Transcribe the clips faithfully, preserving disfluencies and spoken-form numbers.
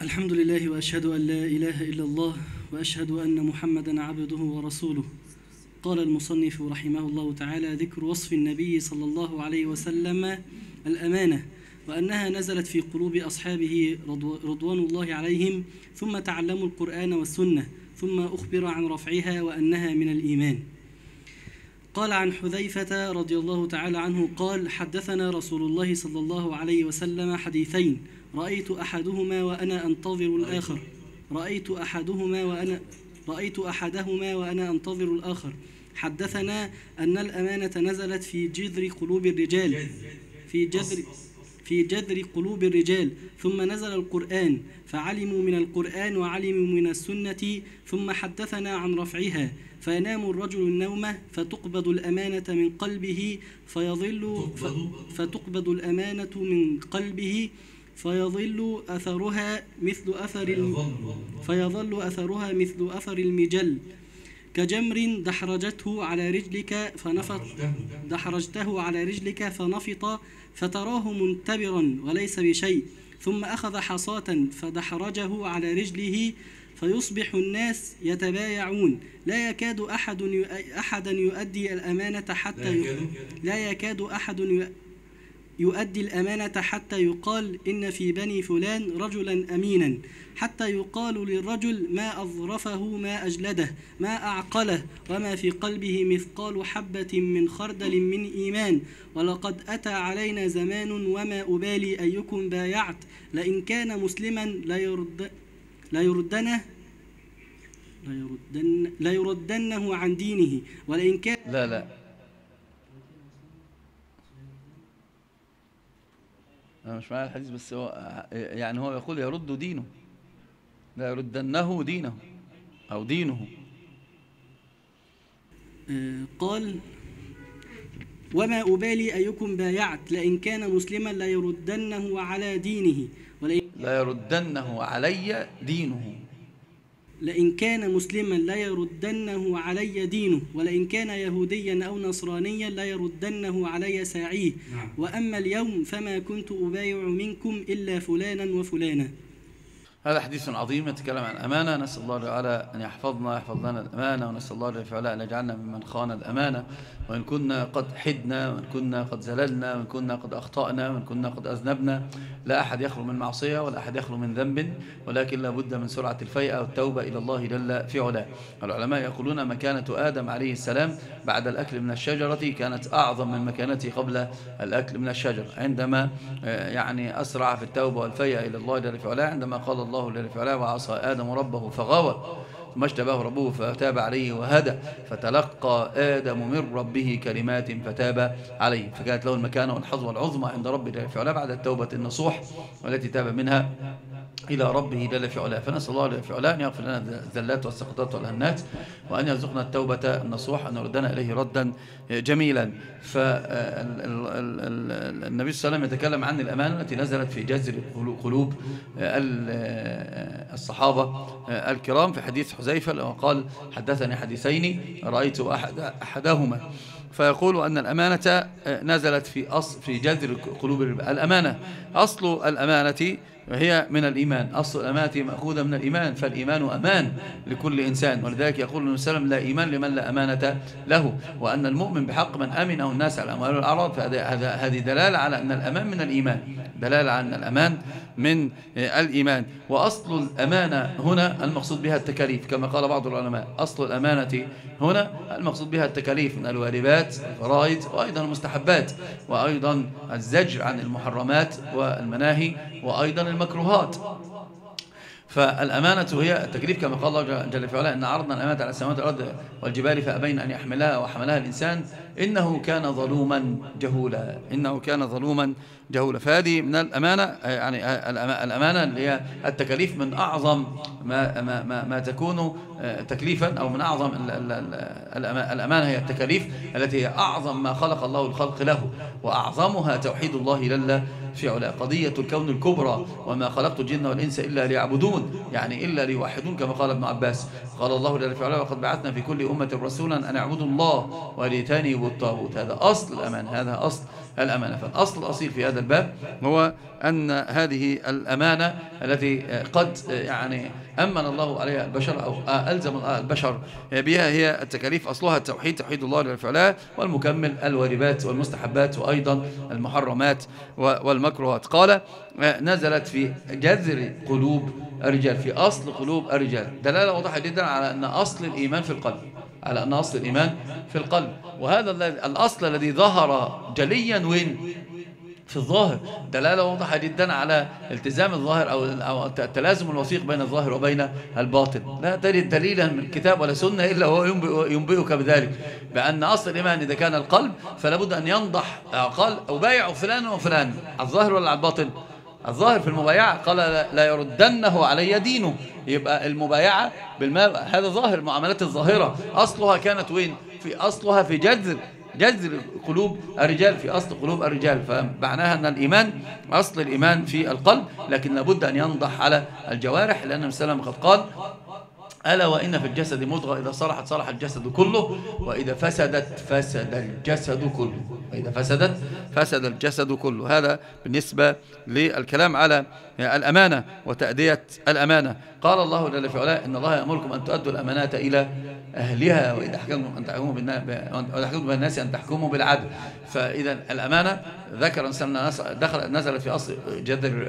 الحمد لله وأشهد أن لا إله إلا الله وأشهد أن محمدا عبده ورسوله. قال المصنف رحمه الله تعالى: ذكر وصف النبي صلى الله عليه وسلم الأمانة، وأنها نزلت في قلوب أصحابه رضوان الله عليهم، ثم تعلموا القرآن والسنة، ثم أخبر عن رفعها وأنها من الإيمان. قال عن حذيفة رضي الله تعالى عنه قال: حدثنا رسول الله صلى الله عليه وسلم حديثين رأيت أحدهما وأنا أنتظر الآخر رأيت أحدهما وأنا رأيت أحدهما وأنا أنتظر الآخر. حدثنا أن الأمانة نزلت في جذر قلوب الرجال في جذر في جذر قلوب الرجال ثم نزل القرآن، فعلموا من القرآن وعلموا من السنة، ثم حدثنا عن رفعها، فينام الرجل النوم فتقبض الأمانة من قلبه فيظل فتقبض الأمانة من قلبه فيظل أثرها مثل أثر فيظل أثرها مثل أثر المجل كجمر دحرجته على رجلك فنفط دحرجته على رجلك فنفط فتراه منتبرا وليس بشيء، ثم أخذ حصاة فدحرجه على رجله فيصبح الناس يتبايعون، لا يكاد أحد أحدا يؤدي الأمانة حتى لا يكاد أحد يؤدي الأمانة حتى يقال إن في بني فلان رجلا أمينا، حتى يقال للرجل ما أظرفه ما أجلده ما أعقله وما في قلبه مثقال حبة من خردل من إيمان. ولقد أتى علينا زمان وما أبالي أيكم بايعت، لئن كان مسلما لا يرد لا يردنه لا يردن لا يردنه عن دينه، ولئن كان لا لا أنا مش معايا الحديث، بس هو يعني هو يقول يرد دينه، لا يردنه دينه أو دينه. قال: وما أبالي أيكم بايعت، لئن كان مسلما لا يردنه على دينه لا يردنه علي دينه لئن كان مسلما لا يردنه علي دينه، ولئن كان يهوديا أو نصرانيا لا يردنه علي ساعيه. وأما اليوم فما كنت أبايع منكم إلا فلانا وفلانا. هذا حديث عظيم يتكلم عن الأمانة. نسأل الله تعالى أن يحفظنا يحفظ لنا الأمانة، ونسأل الله تعالى أن يجعلنا ممن خان الأمانة، وإن كنا قد حدنا، وإن كنا قد زللنا، وإن كنا قد أخطأنا، وإن كنا قد أذنبنا. لا أحد يخلو من معصية ولا أحد يخلو من ذنب، ولكن لا بد من سرعة الفيئة والتوبة إلى الله جل في علاه. العلماء يقولون مكانة آدم عليه السلام بعد الأكل من الشجرة كانت أعظم من مكانته قبل الأكل من الشجرة، عندما يعني أسرع في التوبة والفيئة إلى الله جل في علاه، عندما قال الله الله جل في علاه: وعصى آدم ربه فغوى ثم اجتباه ربه فتاب عليه وهدى، فتلقى آدم من ربه كلمات فتاب عليه. فكانت له المكانة والحظوة العظمى عند ربه جل في علاه بعد التوبة النصوح والتي تاب منها إلى ربه جل في علاه. فنسأل الله جل في علاه أن يغفر لنا الذلات والسقطات والهنات، وأن يرزقنا التوبة النصوح، أن يردنا إليه ردا جميلا. فالنبي صلى الله عليه وسلم يتكلم عن الأمانة التي نزلت في جذر قلوب الصحابة الكرام في حديث حذيفة وقال: حدثني حديثين رأيت أحد أحدهما. فيقول أن الأمانة نزلت في أصل في جذر قلوب الأمانة. أصل الأمانة هي من الإيمان، أصل الأمانة مأخوذة من الإيمان، فالإيمان أمان لكل إنسان، ولذلك يقول النبي صلى الله عليه وسلم: لا إيمان لمن لا أمانة له، وأن المؤمن بحق من أمنه الناس على أموال والأعراض. فهذه دلالة على أن الأمان من الإيمان، دلالة على أن الأمان من الإيمان. وأصل الأمانة هنا المقصود بها التكاليف، كما قال بعض العلماء: أصل الأمانة هنا المقصود بها التكاليف من الواجبات والفرائض، وأيضا المستحبات، وأيضا الزجر عن المحرمات والمناهي، وأيضا المكروهات. فالأمانة هي التكليف، كما قال الله جل في علاه: إن عرضنا الأمانة على السماوات والأرض والجبال فأبين أن يحملها وحملها الإنسان إنه كان ظلوما جهولا إنه كان ظلوما جهولا. فهذه من الأمانة، يعني الأمانة اللي هي التكاليف من أعظم ما, ما, ما, ما تكون تكليفا، أو من أعظم الأمانة هي التكاليف التي هي أعظم ما خلق الله الخلق له، وأعظمها توحيد الله جل في علاه، قضية الكون الكبرى: وما خلقت الجن والإنس إلا ليعبدون، يعني إلا ليوحدون، كما قال ابن عباس. قال الله جل في علاه: وقد بعثنا في كل أمة رسولا أن اعبدوا الله واجتنبوا الطاغوت. هذا أصل الأمان، هذا أصل الأمانة. فالأصل الأصيل في هذا الباب هو أن هذه الأمانة التي قد يعني أمن الله عليها البشر أو ألزم البشر بها هي التكاليف، أصلها التوحيد، توحيد الله جل في علاه، والمكمل الواجبات والمستحبات وأيضا المحرمات والمكروهات. قال نزلت في جذر قلوب الرجال، في أصل قلوب الرجال، دلالة واضحة جدا على أن أصل الإيمان في القلب، على أن أصل الإيمان في القلب. وهذا الأصل الذي ظهر جليا وين؟ في الظاهر، دلالة واضحة جدا على التزام الظاهر أو التلازم الوثيق بين الظاهر وبين الباطن. لا تجد دليلا من كتاب ولا سنة إلا هو ينبئك بذلك، بأن أصل الإيمان إذا كان القلب فلا بد أن ينضح. قال أبايع فلان وفلان، على الظاهر ولا على الباطن؟ الظاهر في المبايعة، قال لا يردنه علي دينه، يبقى المبايعة بالمال هذا ظاهر، المعاملات الظاهرة أصلها كانت وين؟ في أصلها في جذر جذر قلوب الرجال، في أصل قلوب الرجال. فمعناها أن الإيمان أصل الإيمان في القلب، لكن لابد أن ينضح على الجوارح، لأن النبي صلى الله عليه وسلم قد قال ألا وإن في الجسد مضغة إذا صلحت صلح الجسد كله وإذا فسدت فسد الجسد كله، وإذا فسدت فسد الجسد كله. هذا بالنسبة للكلام على الأمانة وتأدية الأمانة. قال الله جل في علاه إن الله يأمركم أن تؤدوا الأمانات إلى أهلها وإذا حكمتم أن تحكموا بين الناس أن تحكموا بالعدل. فإذا الأمانة ذكر دخل نزل في أصل جذر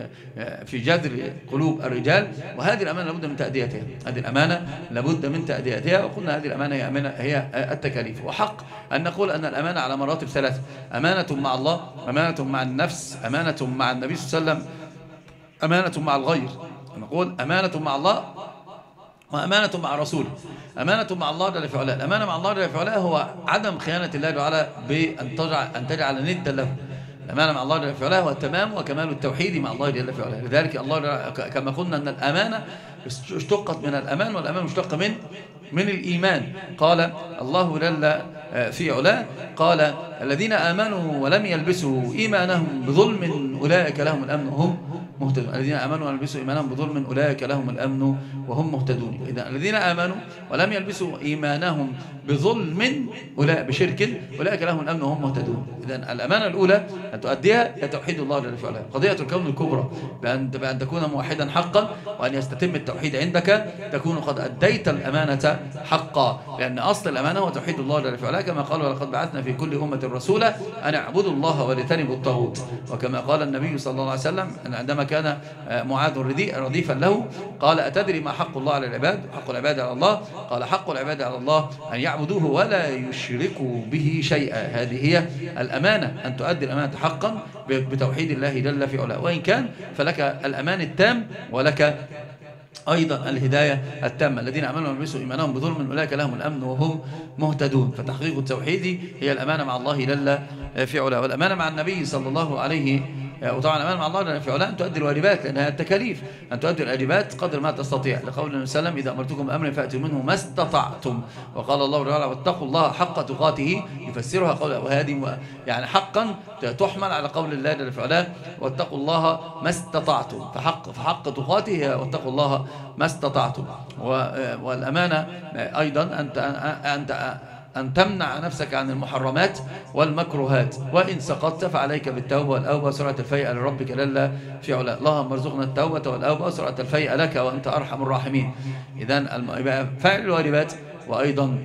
في جذر قلوب الرجال، وهذه الأمانة لابد من تأديتها، هذه الأمانة لابد من تأديتها. وقلنا هذه الأمانة هي, أمانة هي التكاليف. وحق أن نقول أن الأمانة على مراتب ثلاثة: أمانة مع الله، أمانة مع النفس، أمانة مع النبي صلى الله عليه وسلم، أمانة مع الغير. نقول أمانة مع الله وأمانة مع رسوله. أمانة مع الله جل في علاه، الأمانة مع الله جل في علاه هو عدم خيانة الله جل وعلا بأن تجعل أن تجعل ندا له. الأمانة مع الله جل في علاه هو التمام وكمال التوحيد مع الله جل في علاه. لذلك الله كما قلنا أن الأمانة اشتقت من الأمان، والأمان مشتق من من الإيمان. قال الله جل في علاه قال الذين آمنوا ولم يلبسوا إيمانهم بظلم أولئك لهم الأمن وهم مهتدون. الذين آمنوا ولم يلبسوا إيمانهم بظلم أولئك لهم الأمن وهم مهتدون. إذا الذين آمنوا ولم يلبسوا إيمانهم بظلم أولئك بشرك أولئك لهم الأمن وهم مهتدون. إذا الأمانة الأولى أن تؤديها هي توحيد الله جل في علاه، قضية الكون الكبرى، بأن بأن تكون موحدا حقا، وأن يستتم التوحيد عندك تكون قد أديت الأمانة حقا، لأن أصل الأمانة هو توحيد الله جل في علاه، كما قال ولقد بعثنا في كل أمة رسولا أن اعبدوا الله واجتنبوا الطاغوت. وكما قال النبي صلى الله عليه وسلم عندما كان معاذ رديفا له قال أتدري ما حق الله على العباد؟ حق العباد على الله؟ قال حق العباد على الله أن يعبدوه ولا يشركوا به شيئا. هذه هي الأمانة، أن تؤدي الأمانة حقا بتوحيد الله جل في علاه، وإن كان فلك الأمان التام ولك أيضا الهداية التامة. الذين آمنوا ولبسوا إيمانهم بظلم أولئك لهم الأمن وهم مهتدون. فتحقيق التوحيد هي الأمانة مع الله جل في علاه، والأمانة مع النبي صلى الله عليه وسلم. وطبعا الأمانة مع الله جل في علاه أن تؤدي الواجبات، لأنها التكاليف، أن تؤدي الواجبات قدر ما تستطيع، لقول النبي صلى الله عليه وسلم إذا أمرتكم بأمر فأتوا منه ما استطعتم. وقال الله تعالى واتقوا الله حق تقاته، يفسرها قول وهذه يعني حقا تحمل على قول الله جل في علاه واتقوا الله ما استطعتم، فحق فحق تقاته واتقوا الله ما استطعتم. والأمانة أيضا أنت أنت أن تمنع نفسك عن المحرمات والمكروهات، وإن سقطت فعليك بالتوبة والأوبة وسرعة الفيئة لربك جل في علاه. اللهم ارزقنا التوبة والأوبة وسرعة الفيئة لك وأنت أرحم الراحمين. إذن فعل الواجبات، وأيضا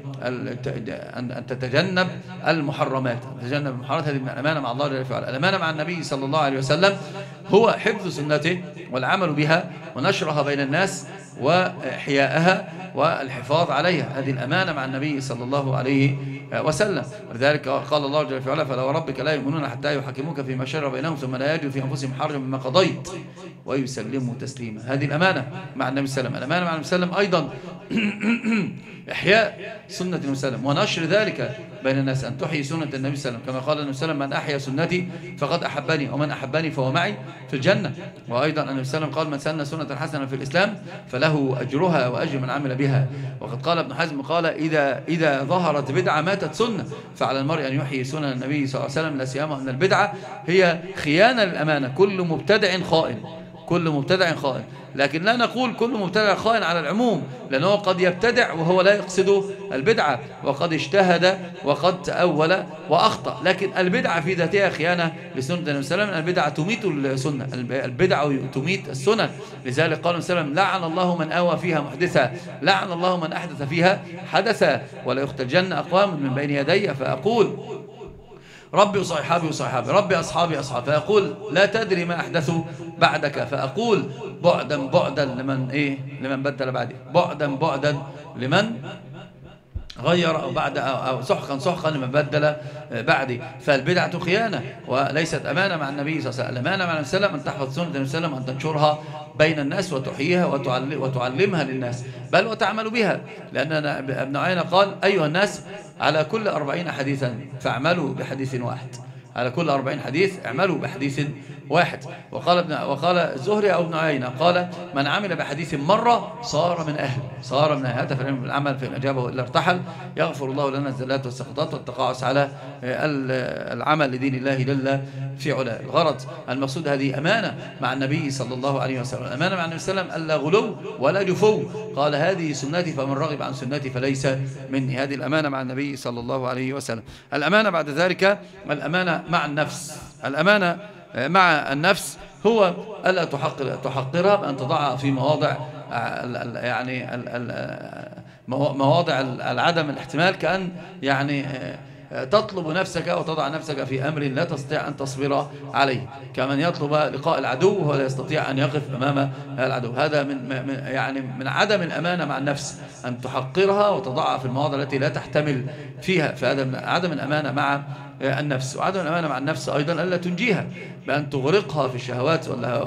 أن تتجنب المحرمات، تتجنب المحرمات. هذه من الأمانة مع الله جل في علاه. الأمانة مع النبي صلى الله عليه وسلم هو حفظ سنته والعمل بها ونشرها بين الناس وإحياءها والحفاظ عليها. هذه الأمانة مع النبي صلى الله عليه وسلم. ولذلك قال الله جل في علاه فلا وربك لا يؤمنون حتى يحكموك فيما شجر بينهم ثم لا يجدوا في أنفسهم حرجا مما قضيت ويسلموا تسليما. هذه الأمانة مع النبي صلى الله عليه وسلم. الأمانة مع النبي صلى الله عليه وسلم أيضا إحياء سنة النبي صلى الله عليه وسلم ونشر ذلك بين الناس، أن تحيي سنة النبي صلى الله عليه وسلم، كما قال النبي صلى الله عليه وسلم من أحيا سنتي فقد أحبني ومن أحبني فهو معي في الجنة. وأيضا النبي صلى الله عليه وسلم قال من سن سنة حسنة في الإسلام فله أجرها وأجر من عمل بها. وقد قال ابن حزم قال إذا إذا ظهرت بدعة ماتت سنة، فعلى المرء أن يحيي سنن النبي صلى الله عليه وسلم، لا سيما أن البدعة هي خيانة للأمانة. كل مبتدع خائن، كل مبتدع خائن، لكن لا نقول كل مبتدع خائن على العموم، لأنه قد يبتدع وهو لا يقصد البدعة، وقد اجتهد وقد تأول وأخطأ. لكن البدعة في ذاتها خيانة لسنة النبي صلى الله عليه وسلم. البدعة تميت السنة، البدعة تميت السنة. لذلك قال النبي صلى الله عليه وسلم: لعن الله من آوى فيها محدثا، لعن الله من أحدث فيها حدثا، ولا يختلجن أقوام من بين يدي فأقول ربي وصحابي وصحابي، ربي أصحابي أصحابي، فيقول لا تدري ما أحدثوا بعدك، فأقول بعدا بعدا لمن إيه لمن بدل بعدي، بعدا بعدا لمن غير أو بعد أو سحقا سحقا لمن بدل بعدي. فالبدعة خيانة وليست أمانة مع النبي صلى الله عليه وسلم. الأمانة مع النبي صلى الله عليه وسلم أن تحفظ سنة النبي صلى الله عليه وسلم، أن تنشرها بين الناس وتحييها وتعلمها للناس، بل وتعمل بها. لأن ابن عيينة قال: أيها الناس، على كل أربعين حديثا فاعملوا بحديث واحد، على كل أربعين حديث اعملوا بحديث واحد. وقال ابن وقال الزهري أو ابن عيينة قال: من عمل بحديث مرة صار من أهل صار من أهل. هذا في العمل، في الإجابة إلا ارتحل. يغفر الله لنا الزلات والسقطات والتقاعس على العمل لدين الله جل في علاه. الغرض المقصود هذه أمانة مع النبي صلى الله عليه وسلم. أمانة مع النبي صلى الله عليه وسلم، ألا غلو ولا جفو. قال: هذه سنتي فمن رغب عن سنتي فليس مني. هذه الأمانة مع النبي صلى الله عليه وسلم. الأمانة بعد ذلك الأمانة مع النفس. الأمانة مع النفس هو ألا تحقر تحقرها بأن تضعها في مواضع يعني مواضع العدم الاحتمال، كأن يعني تطلب نفسك وتضع نفسك في أمر لا تستطيع أن تصبر عليه، كمن يطلب لقاء العدو وهو لا يستطيع أن يقف أمام العدو. هذا من يعني من عدم الأمانة مع النفس، أن تحقرها وتضعها في المواضع التي لا تحتمل فيها. فهذا من عدم الأمانة مع النفس. وعدم الأمانة مع النفس أيضا ألا تنجيها بأن تغرقها في الشهوات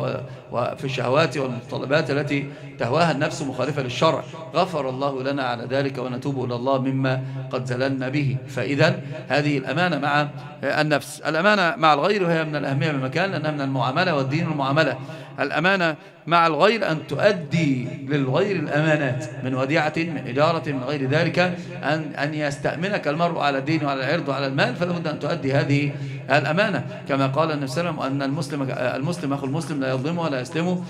وفي الشهوات والمتطلبات التي تهواها النفس مخالفة للشرع. غفر الله لنا على ذلك ونتوب إلى الله مما قد زللنا به. فإذا هذه الأمانة مع النفس. الأمانة مع الغير وهي من الأهمية بمكان، لأنها من المعاملة والدين المعاملة. الأمانة مع الغير أن تؤدي للغير الأمانات من وديعة، من إجارة، من غير ذلك، أن أن يستأمنك المرء على الدين وعلى العرض وعلى المال، فلا بد أن تؤدي هذه الأمانة، كما قال النبي صلى الله عليه وسلم أن المسلم المسلم أخو المسلم لا يظلمه ولا يسلمه.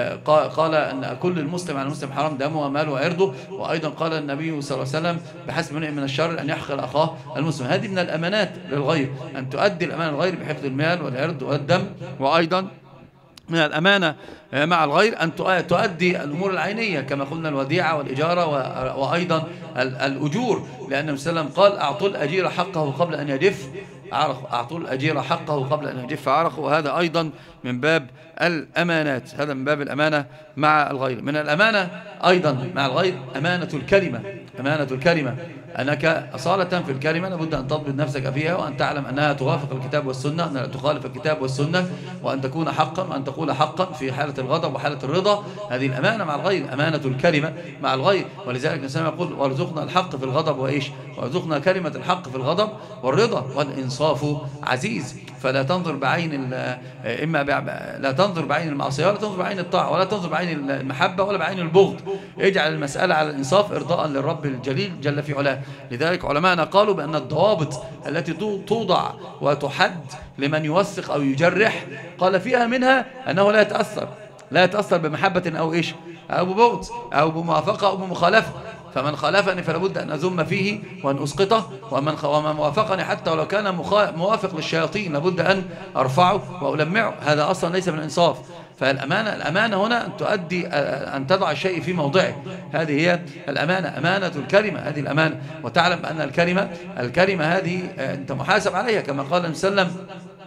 قال أن كل المسلم على المسلم حرام دمه وماله وعرضه. وأيضا قال النبي صلى الله عليه وسلم: بحسب امرئ من الشر أن يحقر أخاه المسلم. هذه من الأمانات للغير، أن تؤدي الأمانة للغير بحفظ المال والعرض والدم. وأيضا من الأمانة مع الغير أن تؤدي الأمور العينية كما قلنا الوديعة والإجارة وأيضا الأجور، لأن النبي صلى الله عليه وسلم قال: أعطوا الأجير حقه قبل أن يجف عرقه، أعطوا الأجير حقه قبل أن يجف عرقه. وهذا أيضا من باب الأمانات، هذا من باب الأمانة مع الغير. من الأمانة أيضا مع الغير أمانة الكلمة. أمانة الكلمة أنك أصالة في الكلمة لابد أن تضبط نفسك فيها، وأن تعلم أنها توافق الكتاب والسنة، أنها تخالف الكتاب والسنة، وأن تكون حقا، وأن تقول حقا في حالة الغضب وحالة الرضا. هذه الأمانة مع الغير، أمانة الكلمة مع الغير. ولذلك الإنسان يقول: وارزقنا الحق في الغضب وإيش وارزقنا كلمة الحق في الغضب والرضا والإنصاف عزيز. فلا تنظر بعين إما لا تنظر بعين المعصية ولا تنظر بعين الطاعة ولا تنظر بعين المحبة ولا بعين البغض. اجعل المسألة على الإنصاف إرضاء للرب الجليل جل في علاه. لذلك علماءنا قالوا بأن الضوابط التي توضع وتحد لمن يوثق أو يجرح، قال فيها منها أنه لا يتأثر لا يتأثر بمحبة أو إيش أو ببغض أو بموافقة أو بمخالفة. فمن خالفني فلا بد أن أذم فيه وأن أسقطه، ومن ومن وافقني حتى ولو كان موافق للشياطين لابد أن أرفعه وألمعه. هذا أصلا ليس من الإنصاف. فالأمانة الأمانة هنا أن تؤدي أن تضع الشيء في موضعه. هذه هي الأمانة، أمانة الكلمة، هذه الأمانة. وتعلم أن الكلمة الكلمة هذه أنت محاسب عليها، كما قال النبي صلى الله عليه وسلم: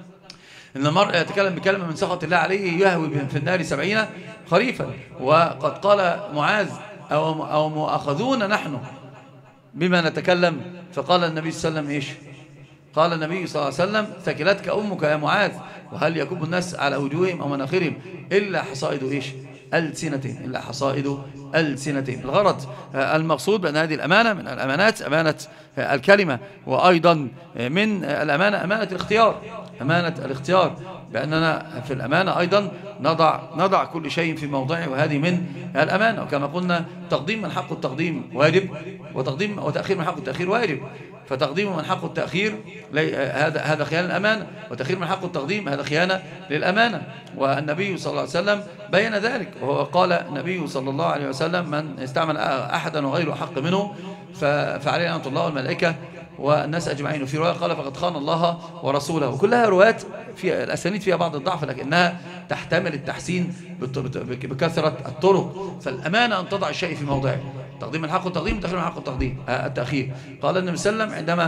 إن المرء يتكلم بكلمة من سخط الله عليه يهوي في النار سبعين خريفا. وقد قال معاذ: أو أو مؤاخذون نحن بما نتكلم. فقال النبي صلى الله عليه وسلم إيش؟ قال النبي صلى الله عليه وسلم: ثكلتك أمك يا معاذ، وهل يكب الناس على وجوههم أو مناخرهم إلا حصائد إيش؟ ألسنتهم إلا حصائد السنتين. الغرض المقصود بأن هذه الأمانة من الأمانات أمانة الكلمة، وأيضا من الأمانة أمانة الاختيار، أمانة الاختيار، بأننا في الأمانة أيضا نضع, نضع كل شيء في موضعه، وهذه من الأمانة. وكما قلنا تقديم من حق التقديم واجب، وتقديم وتأخير من حق التأخير واجب. فتقديم من حق التأخير هذا هذا خيانة الأمانة، وتأخير من حق التقديم هذا خيانة للأمانة. والنبي صلى الله عليه وسلم بين ذلك، وهو قال النبي صلى الله عليه وسلم: من استعمل أحدا وغيره أحق منه فعليه لعنة الله والملائكة والناس أجمعين. وفي رواية قال: فقد خان الله ورسوله. وكلها روايات في الأسانيد فيها بعض الضعف، لكنها تحتمل التحسين بكثرة الطرق. فالأمانة أن تضع الشيء في موضعه، تقديم من حق التقديم وتأخير من حق التقديم التأخير. قال النبي صلى الله عليه وسلم عندما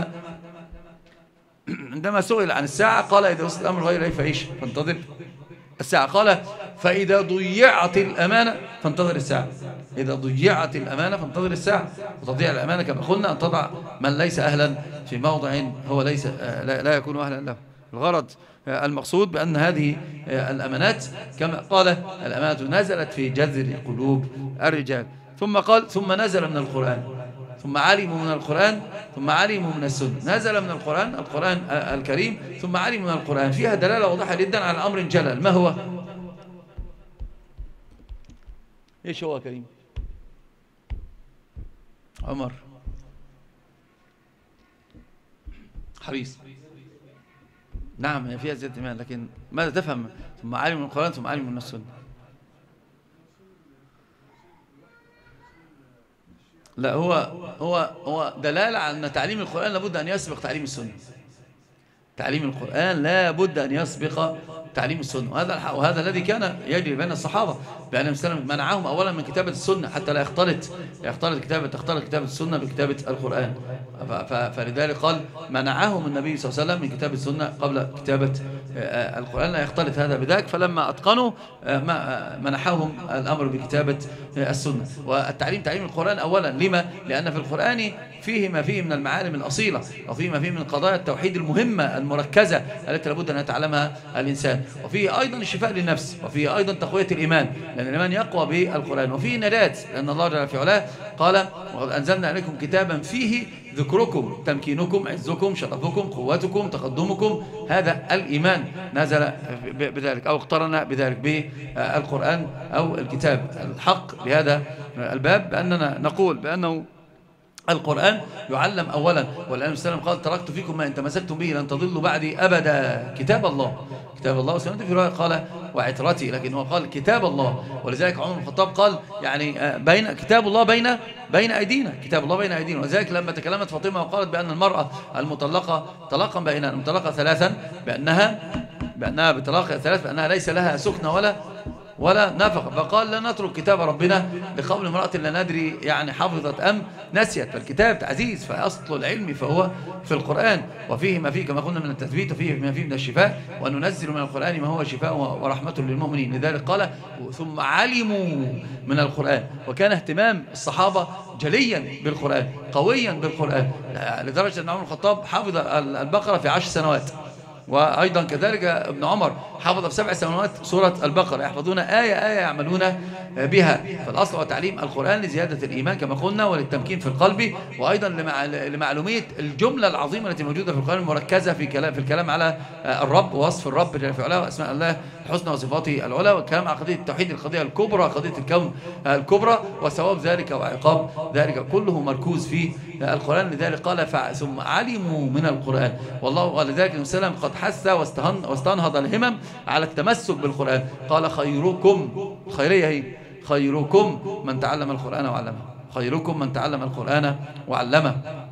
عندما سئل عن الساعة قال: إذا وصل الأمر غير إليه فإيش؟ فانتظر الساعة. قال: فإذا ضيعت الأمانة فانتظر الساعة. إذا ضيعت الأمانة فانتظر الساعة. وتضيع الأمانة كما قلنا أن تضع من ليس أهلا في موضع هو ليس لا, لا يكون أهلا له. الغرض المقصود بأن هذه الأمانات كما قال: الأمانة نزلت في جذر قلوب الرجال. ثم قال: ثم نزل من القرآن، ثم علموا من القرآن، ثم علموا من السنة. نزل من القرآن، القرآن الكريم، ثم علموا من القرآن. فيها دلالة واضحة جدا على أمر جلل. ما هو؟ إيش هو كريم؟ عمر حريص. نعم فيها زيادة إيمان، لكن ماذا تفهم؟ ثم علموا من القرآن ثم علموا من السنة. لا، هو هو هو دلالة على أن تعليم القرآن لابد أن يسبق تعليم السنة. تعليم القرآن لابد أن يسبق تعليم السنة، وهذا وهذا الذي كان يجري بين الصحابة، بأن النبي منعهم أولا من كتابة السنة حتى لا يختلط يختلط كتابة تختلط كتابة السنة بكتابة القرآن. فلذلك قال: منعهم النبي صلى الله عليه وسلم من كتابة السنة قبل كتابة القرآن، لا يختلط هذا بذاك. فلما أتقنوا منحهم الأمر بكتابة السنة. والتعليم تعليم القرآن أولا. لما؟ لأن في القرآن فيه ما فيه من المعالم الأصيلة، وفيه ما فيه من قضايا التوحيد المهمة المركزة التي لابد أن يتعلمها الإنسان، وفيه أيضا الشفاء للنفس، وفيه أيضا تقوية الإيمان، لأن الإيمان يقوى بالقرآن، وفيه نجاة، لأن الله جل في علاه قال: وقد أنزلنا عليكم كتابا فيه ذكركم، تمكينكم، عزكم، شرفكم، قوتكم، تقدمكم. هذا الإيمان نزل بذلك أو اقترن بذلك بالقرآن أو الكتاب الحق. بهذا الباب بأننا نقول بأنه القرآن يعلم أولا. والنبي صلى الله عليه وسلم قال: تركت فيكم ما إن تمسكتم به لن تضلوا بعدي أبدا. كتاب الله، كتاب الله. وسمعت في رواية قال: وعترتي، لكن هو قال كتاب الله. ولذلك عمر بن الخطاب قال: يعني بين كتاب الله بين بين أيدينا، كتاب الله بين أيدينا. وذلك لما تكلمت فاطمة وقالت بأن المرأة المطلقة طلاقا بينها، المطلقة ثلاثا، بأنها بأنها بطلاق ثلاث، بأنها ليس لها سكنة ولا ولا نفقة. فقال: لا نترك كتاب ربنا لقول امرأة لا ندري يعني حفظت أم نسيت. فالكتاب تعزيز، فأصل العلم فهو في القرآن، وفيه ما فيه كما قلنا من التثبيت، وفيه ما فيه من الشفاء، وننزل من القرآن ما هو شفاء ورحمة للمؤمنين. لذلك قال: ثم علموا من القرآن. وكان اهتمام الصحابة جليا بالقرآن، قويا بالقرآن، لدرجة أن عمر الخطاب حفظ البقرة في عشر سنوات، وأيضا كذلك ابن عمر حفظ في سبع سنوات سورة البقرة، يحفظون آية آية يعملون بها. فالأصل هو تعليم القرآن لزيادة الإيمان كما قلنا، وللتمكين في القلب، وأيضا لمعلومية الجملة العظيمة التي موجودة في القرآن المركزة في كلام في الكلام على الرب ووصف الرب جل في علاه وأسماء الله الحسنى وصفاته العلى، والكلام على قضية التوحيد، القضية الكبرى، قضية الكون الكبرى، وثواب ذلك وعقاب ذلك، كله مركوز في القرآن. لذلك قال: ثم علموا من القرآن. والله قال ذلك النبي صلى الله عليه وسلم قد حث واستنهض الهمم على التمسك بالقرآن. قال: خيركم، خيرية هي، خيركم من تعلم القرآن وعلمه، خيركم من تعلم القرآن وعلمه.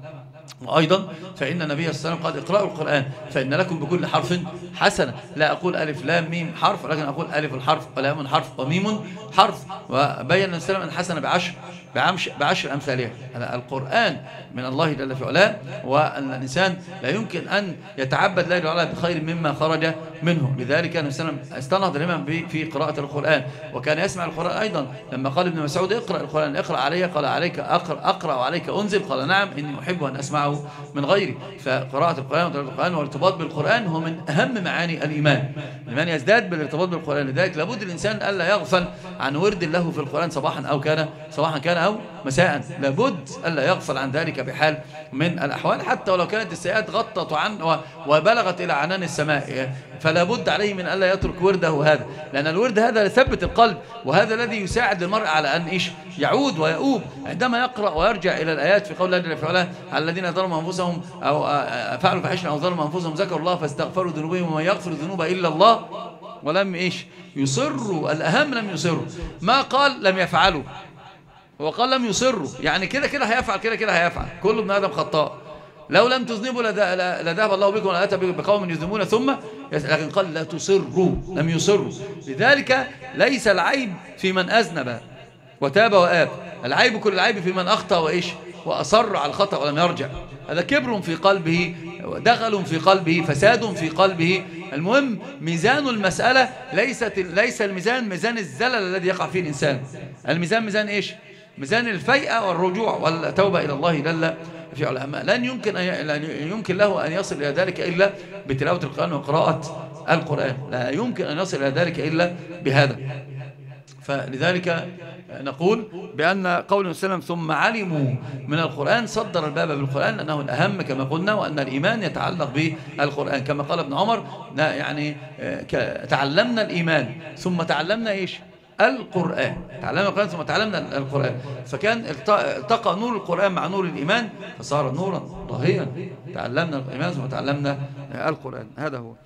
وأيضا فإن النبي صلى الله عليه وسلم قال: اقرأوا القرآن فإن لكم بكل حرف حسنة. لا أقول ألف لام ميم حرف، لكن أقول ألف الحرف ولام حرف وميم حرف. وبين النبي صلى الله عليه وسلم أن الحسنة بعشر بعشر أمثالها. القرآن من الله جل في علاه، وأن الإنسان لا يمكن أن يتعبد الله جل وعلا بخير مما خرج منه. لذلك النبي صلى الله عليه وسلم استنهض الإمام في قراءة القرآن، وكان يسمع القرآن أيضا. لما قال ابن مسعود اقرأ القرآن، اقرأ علي، قال عليك أقرأ, أقرأ وعليك أنزل، قال نعم إني أحب أن أسمعه من غيري. فقراءة القرآن وتلاوة القرآن والارتباط بالقرآن هو من أهم معاني الإيمان. الإيمان يزداد بالارتباط بالقرآن. لذلك لابد الإنسان ألا يغفل عن ورد له في القرآن صباحا أو كان صباحا كان أو مساء، لابد ألا يغفل عن ذلك بحال من الأحوال، حتى ولو كانت السيئات غطت عن وبلغت إلى عنان السماء، فلا بد عليه من ألا يترك ورده هذا، لأن الورد هذا يثبت القلب، وهذا الذي يساعد المرء على أن إيش يعود ويؤوب عندما يقرأ ويرجع إلى الآيات في قول الله جل وعلا على الذين ظلموا أنفسهم أو فعلوا فحشا أو ظلموا أنفسهم ذكروا الله فاستغفروا ذنوبهم ومن يغفر الذنوب إلا الله ولم إيش يصروا. الأهم لم يصروا، ما قال لم يفعلوا، هو قال لم يصروا، يعني كده كده هيفعل، كده كده هيفعل، كل ابن آدم خطاء، لو لم تذنبوا لذهب الله بكم ولأتى بقوم يذنبون ثم، لكن قال لا تصروا، لم يصروا. لذلك ليس العيب في من أذنب وتاب وآب، العيب كل العيب في من أخطأ وإيش وأصر على الخطأ ولم يرجع. هذا كبر في قلبه، دغل في قلبه، فساد في قلبه. المهم ميزان المسألة ليست ليس الميزان ميزان الزلل الذي يقع فيه الإنسان، الميزان ميزان إيش؟ ميزان الفيئة والرجوع والتوبة إلى الله جل في علاه. لن يمكن أن يمكن له أن يصل إلى ذلك إلا بتلاوة القرآن وقراءة القرآن، لا يمكن أن يصل إلى ذلك إلا بهذا. فلذلك نقول بأن قول وسلم ثم علموا من القرآن صدر الباب بالقرآن أنه الأهم كما قلنا، وأن الإيمان يتعلق بالقرآن كما قال ابن عمر، يعني تعلمنا الإيمان ثم تعلمنا إيش القرآن، تعلمنا القرآن ثم تعلمنا القرآن، فكان التقى نور القرآن مع نور الإيمان فصار نورا ضاهيا. تعلمنا الإيمان ثم تعلمنا القرآن، هذا هو.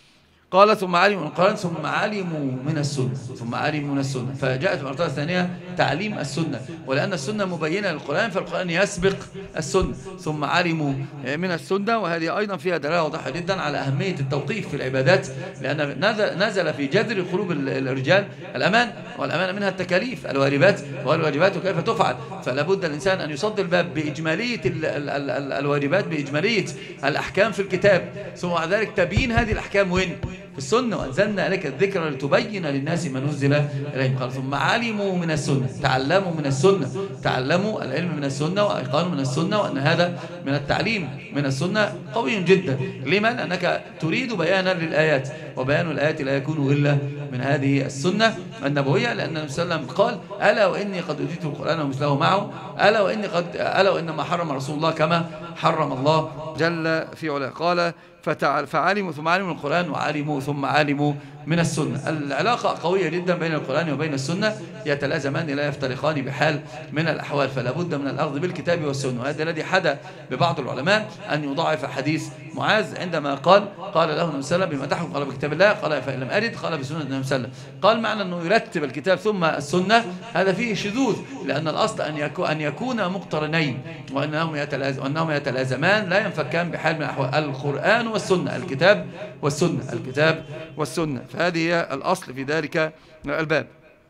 قال ثم علموا من القرآن ثم علموا من السنة، ثم علموا من السنة، فجاءت المرتبة الثانية تعليم السنة، ولأن السنة مبينة للقرآن فالقرآن يسبق السنة. ثم علموا من السنة، وهذه أيضا فيها دلالة واضحة جدا على أهمية التوقيف في العبادات، لأن نزل في جذر قلوب الرجال الأمان، والأمان منها التكاليف الواجبات والواجبات وكيف تفعل، فلا بد الإنسان أن يصد الباب بإجمالية الواجبات، بإجمالية الأحكام في الكتاب، ثم بعد ذلك تبيين هذه الأحكام وين في السنة، وأنزلنا عليك الذكر لتبين للناس ما نزل إليهم. قال ثم علموا من السنة، تعلموا من السنة، تعلموا العلم من السنة وأيقانوا من السنة، وأن هذا من التعليم من السنة قوي جدا. لمن؟ أنك تريد بيانا للآيات، وبيان الآيات لا يكون إلا من هذه السنة النبوية، لأن النبي صلى الله عليه وسلم قال ألا وإني قد أوتيت القرآن ومثله معه، ألا وإني قد ألا وإنما حرم رسول الله كما حرم الله جل في علاه. قال فعلموا ثم علموا من القرآن وعلموا ثم علموا من السنة. العلاقة قوية جدا بين القرآن وبين السنة، يتلازمان لا يفترقان بحال من الأحوال، فلا بد من الأخذ بالكتاب والسنة. وهذا الذي حدث ببعض العلماء أن يضاعف حديث معاذ عندما قال قال له النبي صلى الله عليه وسلم بما تحكم؟ قال بكتاب الله، قال فإن لم أرد قال بسنة النبي صلى الله عليه وسلم. قال معنى أنه يرتب الكتاب ثم السنة هذا فيه شذوذ، لأن الأصل أن يكون أن يكون مقترنين، وأنهم يتلاز وأنهم يتلازمان لا ينفكان بحال من الأحوال، القرآن والسنة، الكتاب والسنة، الكتاب والسنة، فهذه هي الأصل في ذلك الباب.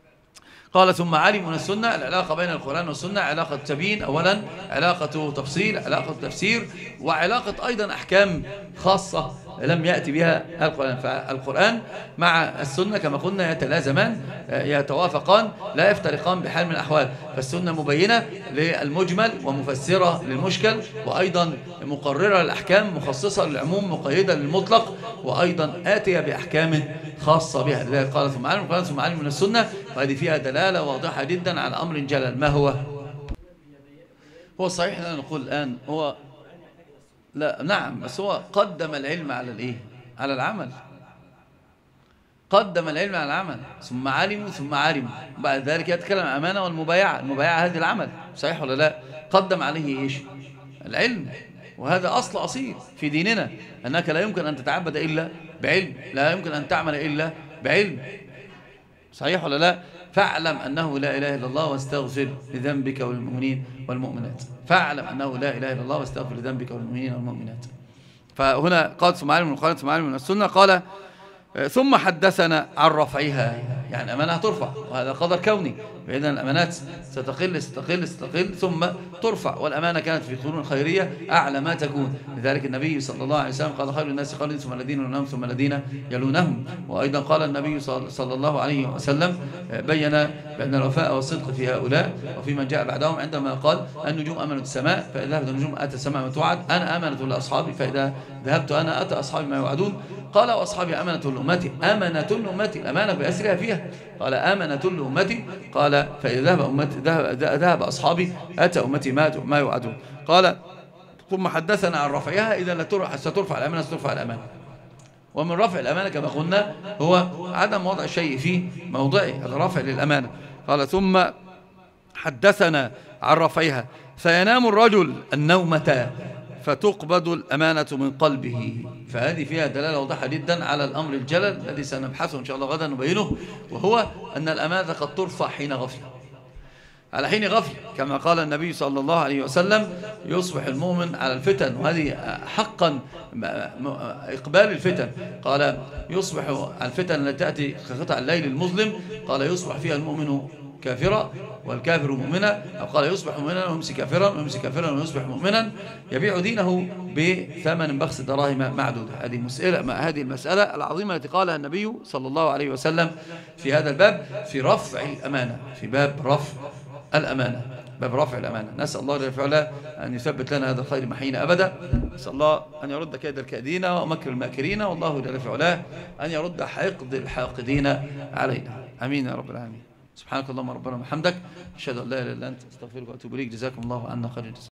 قال ثم علموا من السنة، العلاقة بين القرآن والسنة علاقة تبيين أولا، علاقة تفصيل، علاقة تفسير، وعلاقة أيضا أحكام خاصة لم يأتي بها القرآن. فالقرآن مع السنة كما قلنا يتلازمان، يتوافقان لا يفترقان بحال من الأحوال، فالسنة مبينة للمجمل ومفسرة للمشكل، وأيضا مقررة للأحكام، مخصصة للعموم، مقيدة للمطلق، وأيضا آتية بأحكام خاصة بها. لذلك قال ثم علموا القرآن ثم علموا من السنة، وهذه فيها دلالة واضحة جدا على أمر جلل. ما هو؟ هو صحيح أن نقول الآن هو لا نعم، بس هو قدم العلم على الايه؟ على العمل، قدم العلم على العمل، ثم علموا ثم علموا، بعد ذلك يتكلم عن الأمانة والمبايعة، المبايعة هذه العمل، صحيح ولا لا؟ قدم عليه ايش؟ العلم، وهذا أصل أصيل في ديننا، أنك لا يمكن أن تتعبد إلا بعلم، لا يمكن أن تعمل إلا بعلم، صحيح ولا لا؟ فاعلم أنه لا إله إلا الله واستغفر لذنبك والمؤمنين والمؤمنات، فاعلم أنه لا إله إلا الله واستغفر لذنبك والمؤمنين والمؤمنات. فهنا قال ثم علم من القرآن ثم علم من السنة، قال ثم حدثنا عن رفعها، يعني الأمانة هترفع، وهذا قدر كوني، فإذا الأمانات ستقل ستقل ستقل ثم ترفع. والأمانة كانت في القرون الخيرية أعلى ما تكون، لذلك النبي صلى الله عليه وسلم قال خير الناس قرني ثم الذين يلونهم ثم الذين يلونهم. وأيضا قال النبي صلى الله عليه وسلم بين بأن الوفاء والصدق في هؤلاء وفي من جاء بعدهم، عندما قال النجوم أمنة السماء فإذا ذهبت النجوم أتى السماء ما توعد، أنا أمنة لأصحابي فإذا ذهبت أنا أتى أصحابي ما يوعدون. قال وأصحابي أمنة لأمتي، أمنة لأمتي، الأمانة بأسرها فيها، قال أمنة لأمتي، قال فإذا ذهب أمتي ذهب, ذهب أصحابي أتى أمتي ما يوعدون. قال ثم حدثنا عن رفعها، إذا سترفع الأمانة سترفع الأمانة. ومن رفع الأمانة كما قلنا هو عدم وضع شيء في موضعه، هذا رفع للأمانة. قال ثم حدثنا عن رفعها، فينام الرجل النومة فتقبض الأمانة من قلبه. فهذه فيها دلالة واضحة جدا على الأمر الجلل الذي سنبحثه إن شاء الله غدا نبينه، وهو أن الأمانة قد ترفع حين غفلة، على حين غفلة، كما قال النبي صلى الله عليه وسلم يصبح المؤمن على الفتن، وهذه حقا إقبال الفتن. قال يصبح الفتن التي تأتي كقطع الليل المظلم، قال يصبح فيها المؤمن كافرا والكافر مؤمنا، أو قال يصبح مؤمنا ويمسي كافرا ويمسي كافرا ويصبح مؤمنا يبيع دينه بثمن بخس دراهم معدودة. هذه المسألة هذه المسألة العظيمة التي قالها النبي صلى الله عليه وسلم في هذا الباب، في رفع الأمانة، في باب رفع الأمانة، باب رفع الأمانة. نسأل الله جل وعلا أن يثبت لنا هذا الخير محينا أبدا. نسأل الله أن يرد كيد الكائدين ومكر الماكرين، والله جل وعلا أن يرد حقد الحاقدين علينا. آمين يا رب العالمين. سبحانك اللهم ربنا وبحمدك، أشهد أن لا إله إلا أنت، أستغفرك وأتوب إليك. جزاكم الله عنا خير الجزاء.